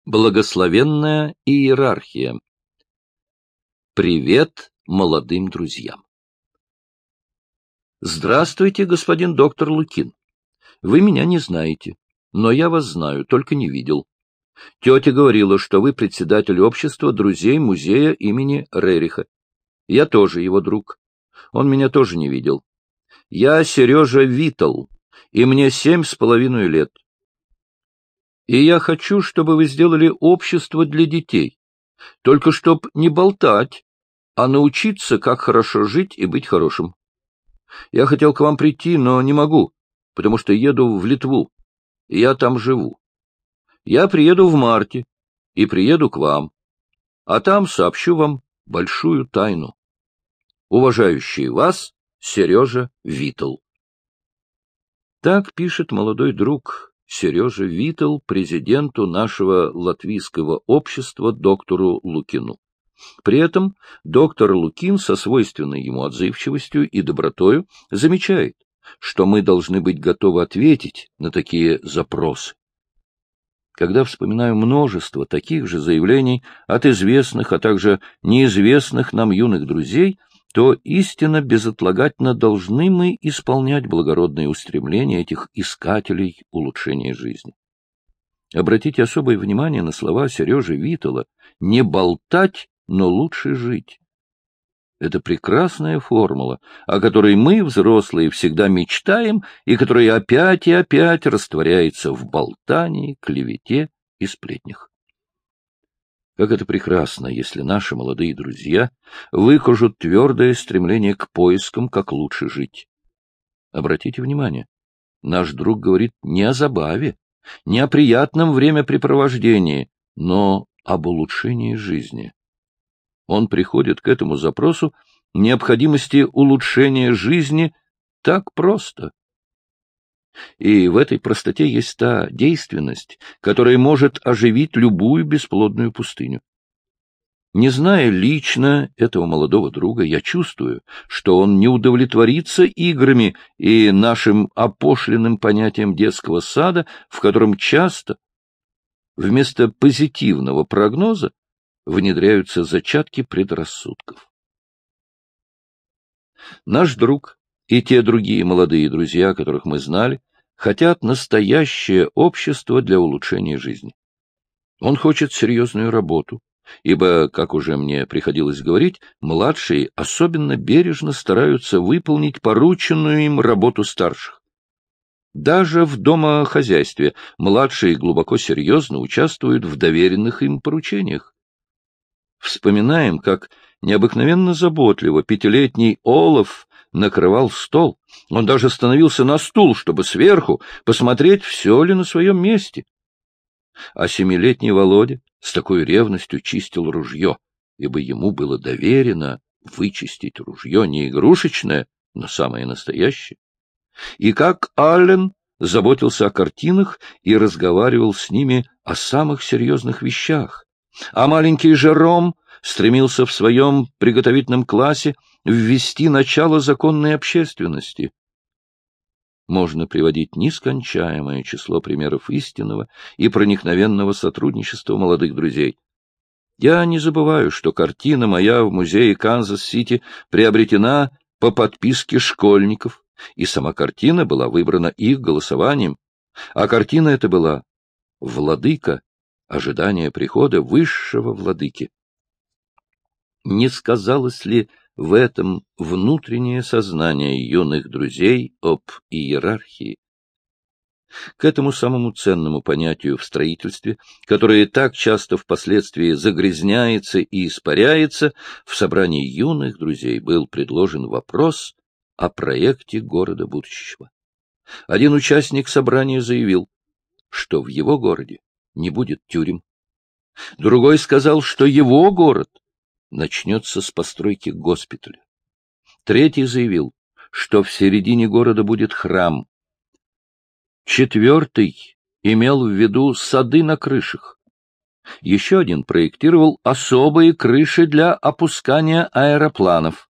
Благословенная иерархия. Привет молодым друзьям. Здравствуйте, господин доктор Лукин. Вы меня не знаете, но я вас знаю, только не видел. Тетя говорила, что вы председатель общества друзей музея имени Рериха. Я тоже его друг. Он меня тоже не видел. Я Сережа Виттл, и мне 7,5 лет. И я хочу, чтобы вы сделали общество для детей. Только чтоб не болтать, а научиться, как хорошо жить и быть хорошим. Я хотел к вам прийти, но не могу, потому что еду в Литву, и я там живу. Я приеду в марте и приеду к вам, а там сообщу вам большую тайну. Уважающий вас Сережа Виттл. Так пишет молодой друг Сережа Виттл президенту нашего латвийского общества доктору Лукину. При этом доктор Лукин со свойственной ему отзывчивостью и добротою замечает, что мы должны быть готовы ответить на такие запросы. Когда вспоминаю множество таких же заявлений от известных, а также неизвестных нам юных друзей, то истинно безотлагательно должны мы исполнять благородные устремления этих искателей улучшения жизни. Обратите особое внимание на слова Сережи Виттла «не болтать, но лучше жить». Это прекрасная формула, о которой мы, взрослые, всегда мечтаем и которая опять и опять растворяется в болтании, клевете и сплетнях. Как это прекрасно, если наши молодые друзья выкажут твердое стремление к поискам, как лучше жить. Обратите внимание, наш друг говорит не о забаве, не о приятном времяпрепровождении, но об улучшении жизни. Он приходит к этому запросу необходимости улучшения жизни так просто. И в этой простоте есть та действенность, которая может оживить любую бесплодную пустыню. Не зная лично этого молодого друга, я чувствую, что он не удовлетворится играми и нашим опошленным понятием детского сада, в котором часто вместо позитивного прогноза внедряются зачатки предрассудков. Наш друг и те другие молодые друзья, которых мы знали, хотят настоящее общество для улучшения жизни. Он хочет серьезную работу, ибо, как уже мне приходилось говорить, младшие особенно бережно стараются выполнить порученную им работу старших. Даже в домохозяйстве младшие глубоко серьезно участвуют в доверенных им поручениях. Вспоминаем, как необыкновенно заботливо 5-летний Олаф накрывал стол. Он даже становился на стул, чтобы сверху посмотреть, все ли на своем месте. А 7-летний Володя с такой ревностью чистил ружье, ибо ему было доверено вычистить ружье не игрушечное, но самое настоящее. И как Аллен заботился о картинах и разговаривал с ними о самых серьезных вещах, а маленький Жером стремился в своем приготовительном классе ввести начало законной общественности. Можно приводить нескончаемое число примеров истинного и проникновенного сотрудничества молодых друзей. Я не забываю, что картина моя в музее Канзас-Сити приобретена по подписке школьников, и сама картина была выбрана их голосованием, а картина эта была «Владыка. Ожидание прихода высшего владыки». Не сказалось ли в этом внутреннее сознание юных друзей об иерархии? К этому самому ценному понятию в строительстве, которое так часто впоследствии загрязняется и испаряется, в собрании юных друзей был предложен вопрос о проекте города будущего. Один участник собрания заявил, что в его городе не будет тюрем. Другой сказал, что его город начнется с постройки госпиталя. Третий заявил, что в середине города будет храм. Четвертый имел в виду сады на крышах. Еще один проектировал особые крыши для опускания аэропланов.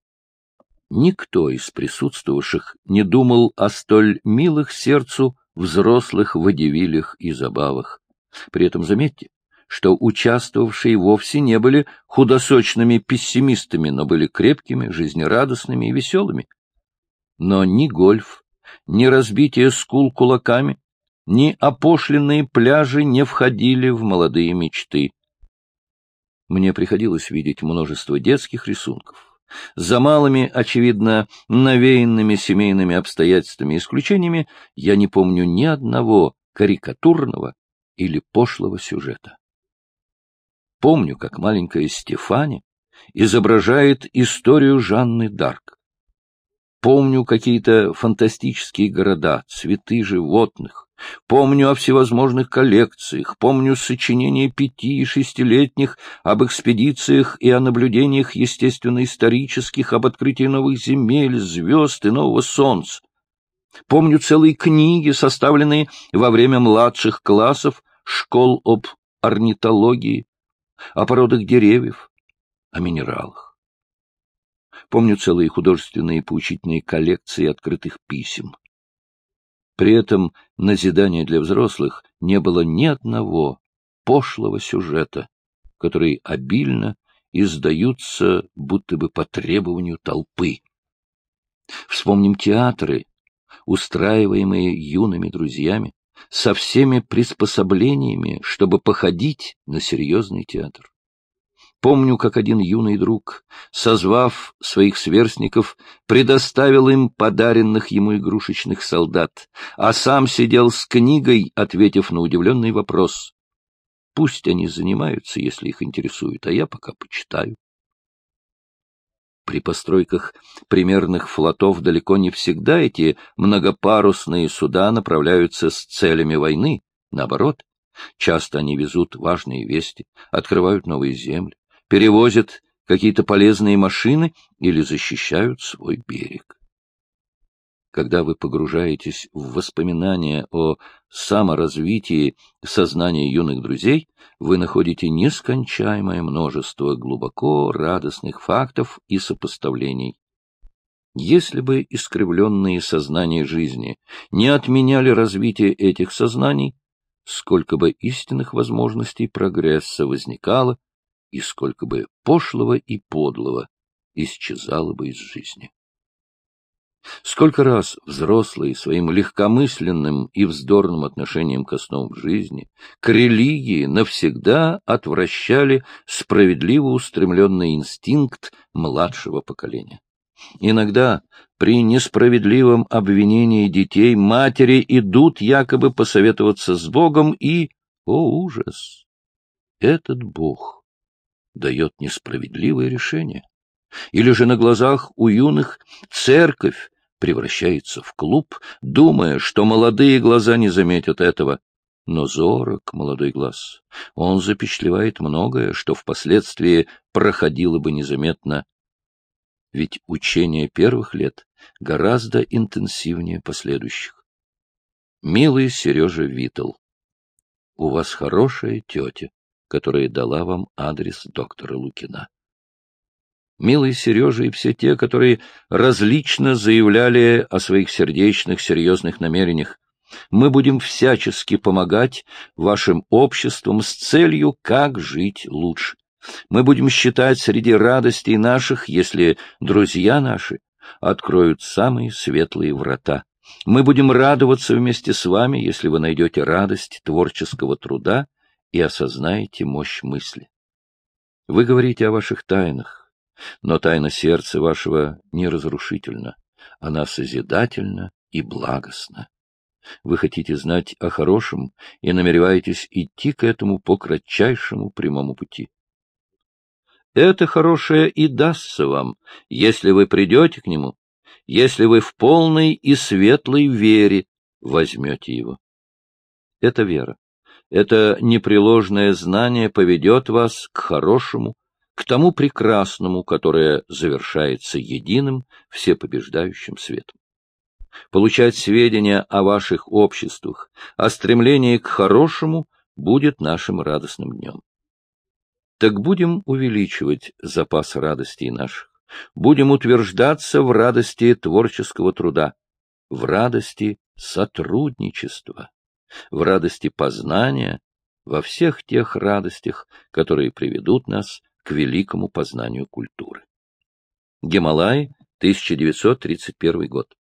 Никто из присутствовавших не думал о столь милых сердцу взрослых водевилях и забавах. При этом, заметьте, что участвовавшие вовсе не были худосочными пессимистами, но были крепкими, жизнерадостными и веселыми. Но ни гольф, ни разбитие скул кулаками, ни опошленные пляжи не входили в молодые мечты. Мне приходилось видеть множество детских рисунков. За малыми, очевидно, навеянными семейными обстоятельствами и исключениями я не помню ни одного карикатурного или пошлого сюжета. Помню, как маленькая Стефани изображает историю Жанны д'Арк. Помню какие-то фантастические города, цветы животных. Помню о всевозможных коллекциях, помню сочинения 5- и 6-летних об экспедициях и о наблюдениях естественно-исторических, об открытии новых земель, звезд и нового солнца. Помню целые книги, составленные во время младших классов школ об орнитологии, о породах деревьев, о минералах. Помню целые художественные и поучительные коллекции открытых писем. При этом назидания для взрослых не было ни одного пошлого сюжета, который обильно издаются будто бы по требованию толпы. Вспомним театры, устраиваемые юными друзьями, со всеми приспособлениями, чтобы походить на серьезный театр. Помню, как один юный друг, созвав своих сверстников, предоставил им подаренных ему игрушечных солдат, а сам сидел с книгой, ответив на удивленный вопрос. Пусть они занимаются, если их интересует, а я пока почитаю. При постройках примерных флотов далеко не всегда эти многопарусные суда направляются с целями войны. Наоборот, часто они везут важные вести, открывают новые земли, перевозят какие-то полезные машины или защищают свой берег. Когда вы погружаетесь в воспоминания о саморазвитии сознания юных друзей, вы находите нескончаемое множество глубоко радостных фактов и сопоставлений. Если бы искривленные сознания жизни не отменяли развитие этих сознаний, сколько бы истинных возможностей прогресса возникало, и сколько бы пошлого и подлого исчезало бы из жизни. Сколько раз взрослые своим легкомысленным и вздорным отношением к основам жизни, к религии навсегда отвращали справедливо устремленный инстинкт младшего поколения. Иногда при несправедливом обвинении детей матери идут якобы посоветоваться с Богом и, о ужас, этот Бог дает несправедливое решение. Или же на глазах у юных церковь превращается в клуб, думая, что молодые глаза не заметят этого. Но зорок молодой глаз. Он запечатлевает многое, что впоследствии проходило бы незаметно. Ведь учение первых лет гораздо интенсивнее последующих. Милый Сережа Виттл, у вас хорошая тетя, которая дала вам адрес доктора Лукина. Милый Сережа и все те, которые различно заявляли о своих сердечных, серьезных намерениях, мы будем всячески помогать вашим обществам с целью, как жить лучше. Мы будем считать среди радостей наших, если друзья наши откроют самые светлые врата. Мы будем радоваться вместе с вами, если вы найдете радость творческого труда и осознаете мощь мысли. Вы говорите о ваших тайнах, но тайна сердца вашего не разрушительна, она созидательна и благостна. Вы хотите знать о хорошем и намереваетесь идти к этому по кратчайшему прямому пути. Это хорошее и дастся вам, если вы придете к нему, если вы в полной и светлой вере возьмете его. Это вера. Это непреложное знание поведет вас к хорошему, к тому прекрасному, которое завершается единым, всепобеждающим светом. Получать сведения о ваших обществах, о стремлении к хорошему будет нашим радостным днем. Так будем увеличивать запас радостей наших, будем утверждаться в радости творческого труда, в радости сотрудничества, в радости познания во всех тех радостях, которые приведут нас к великому познанию культуры. Гималаи, 1931 год.